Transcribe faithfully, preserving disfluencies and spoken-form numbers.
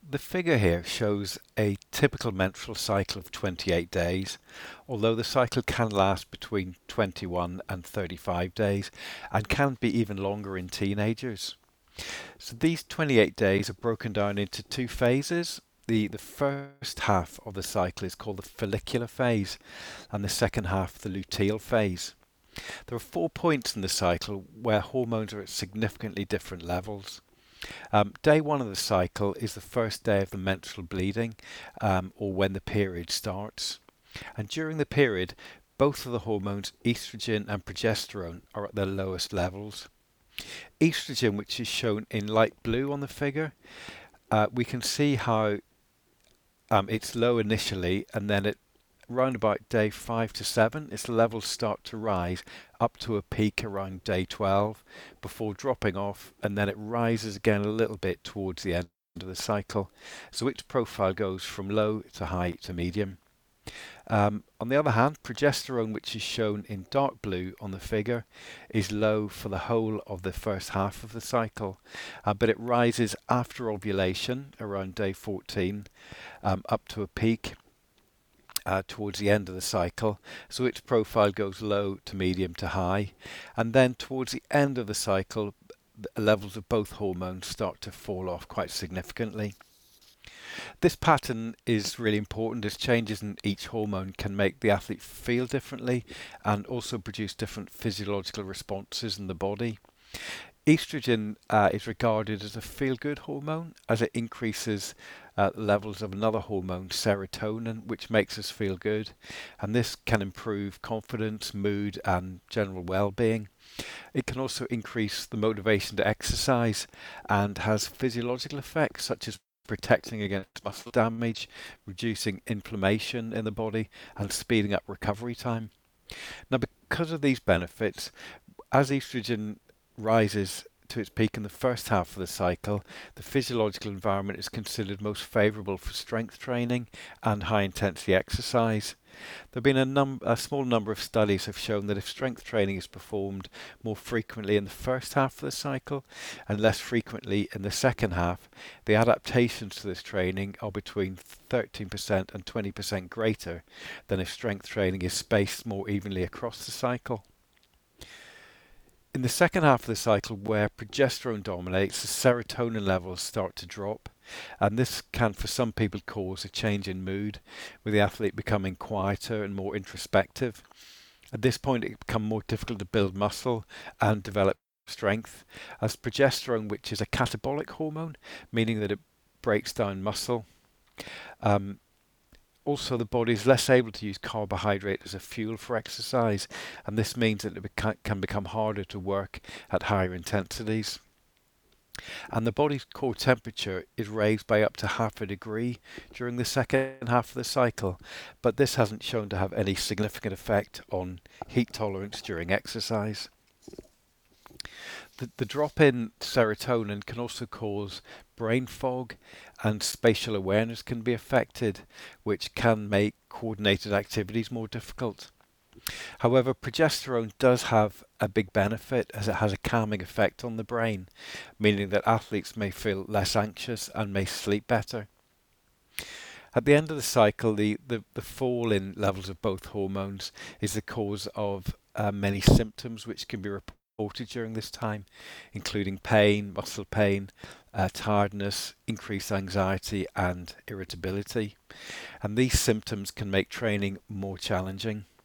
The figure here shows a typical menstrual cycle of twenty-eight days, although the cycle can last between twenty-one and thirty-five days and can be even longer in teenagers. So these twenty-eight days are broken down into two phases. The, the first half of the cycle is called the follicular phase and the second half the luteal phase. There are four points in the cycle where hormones are at significantly different levels. Um, day one of the cycle is the first day of the menstrual bleeding, um, or when the period starts. And during the period, both of the hormones, estrogen and progesterone, are at their lowest levels. Estrogen, which is shown in light blue on the figure, uh, we can see how um, it's low initially, and then at round about day five to seven, its levels start to rise up to a peak around day twelve before dropping off, and then it rises again a little bit towards the end of the cycle. So its profile goes from low to high to medium. Um, on the other hand, progesterone, which is shown in dark blue on the figure, is low for the whole of the first half of the cycle, uh, but it rises after ovulation around day fourteen um, up to a peak Uh, towards the end of the cycle, so its profile goes low to medium to high, and then towards the end of the cycle the levels of both hormones start to fall off quite significantly. This pattern is really important as changes in each hormone can make the athlete feel differently and also produce different physiological responses in the body. Estrogen uh, is regarded as a feel-good hormone as it increases uh, levels of another hormone, serotonin, which makes us feel good, and this can improve confidence, mood, and general well-being. It can also increase the motivation to exercise and has physiological effects such as protecting against muscle damage, reducing inflammation in the body, and speeding up recovery time. Now, because of these benefits, as estrogen rises to its peak in the first half of the cycle, the physiological environment is considered most favourable for strength training and high intensity exercise. There have been a, num- a small number of studies have shown that if strength training is performed more frequently in the first half of the cycle and less frequently in the second half, the adaptations to this training are between thirteen percent and twenty percent greater than if strength training is spaced more evenly across the cycle. In the second half of the cycle, where progesterone dominates, the serotonin levels start to drop, and this can for some people cause a change in mood, with the athlete becoming quieter and more introspective. At this point it becomes more difficult to build muscle and develop strength, as progesterone, which is a catabolic hormone, meaning that it breaks down muscle, um, also, the body is less able to use carbohydrate as a fuel for exercise, and this means that it beca- can become harder to work at higher intensities. And the body's core temperature is raised by up to half a degree during the second half of the cycle, but this hasn't shown to have any significant effect on heat tolerance during exercise. The, the drop in serotonin can also cause brain fog, and spatial awareness can be affected, which can make coordinated activities more difficult. However, progesterone does have a big benefit as it has a calming effect on the brain, meaning that athletes may feel less anxious and may sleep better. At the end of the cycle, the, the, the fall in levels of both hormones is the cause of uh, many symptoms which can be reported during this time, including pain, muscle pain, uh, tiredness, increased anxiety, and irritability. And these symptoms can make training more challenging.